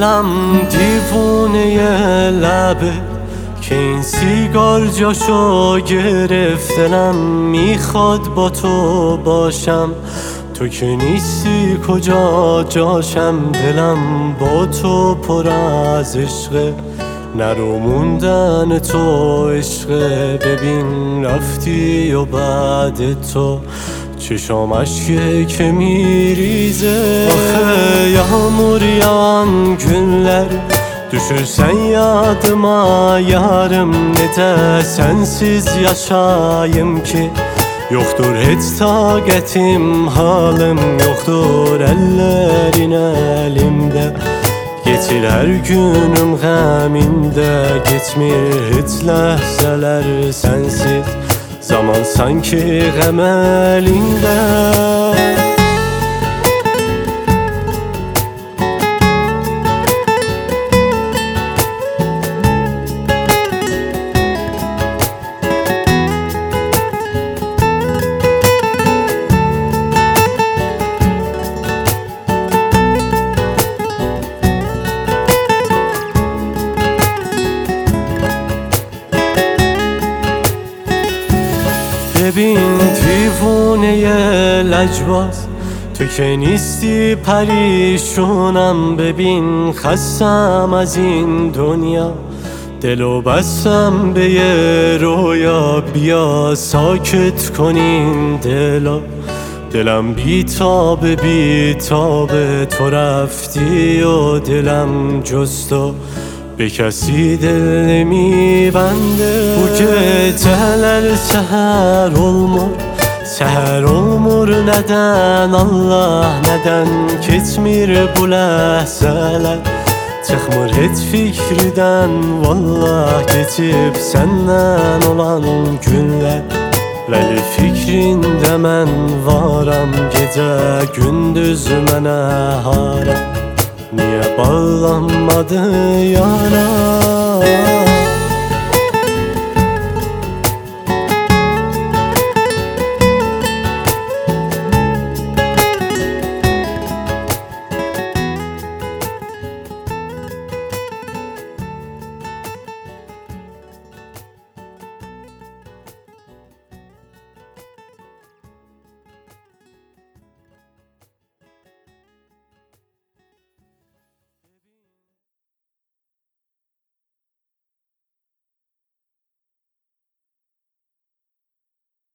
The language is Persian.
دلم دیوونه لبه که این سیگار جاشو گرفت. دلم میخواد با تو باشم، تو که نیستی کجا جاشم. دلم با تو پر از عشقه، نرو موندن تو عشقه. ببین رفتی و بعد تو چشام اشکه که میریزه. Axı yağmur yağan günler düşürsen yadıma yarım. Necə sensiz yaşayım ki, yoktur heç taqətim halım. Yoktur ellerin elimde, geçir her günüm qəmində. Geçmir heç ləhzələr sensiz, zaman sanki qəm əlində. ببین دیوونه لجباز، تو که نیستی پریشونم. ببین خستم از این دنیا، دلو بستم به یه رویا. بیا ساکت کنین دلا، دلم بیتابه بیتابه. تو رفتی و دلم جز تو به کسی دل نمیبنده. Bu geceler seher olmur, seher olmur. Neden Allah, neden keçmir bu ləhzələr? Çıxmır heç fikridən vallah, geçib səndən olan günlər. Vəli fikrində mən varam, gecə gündüz mənə haram. Niye bağlanmadı yara?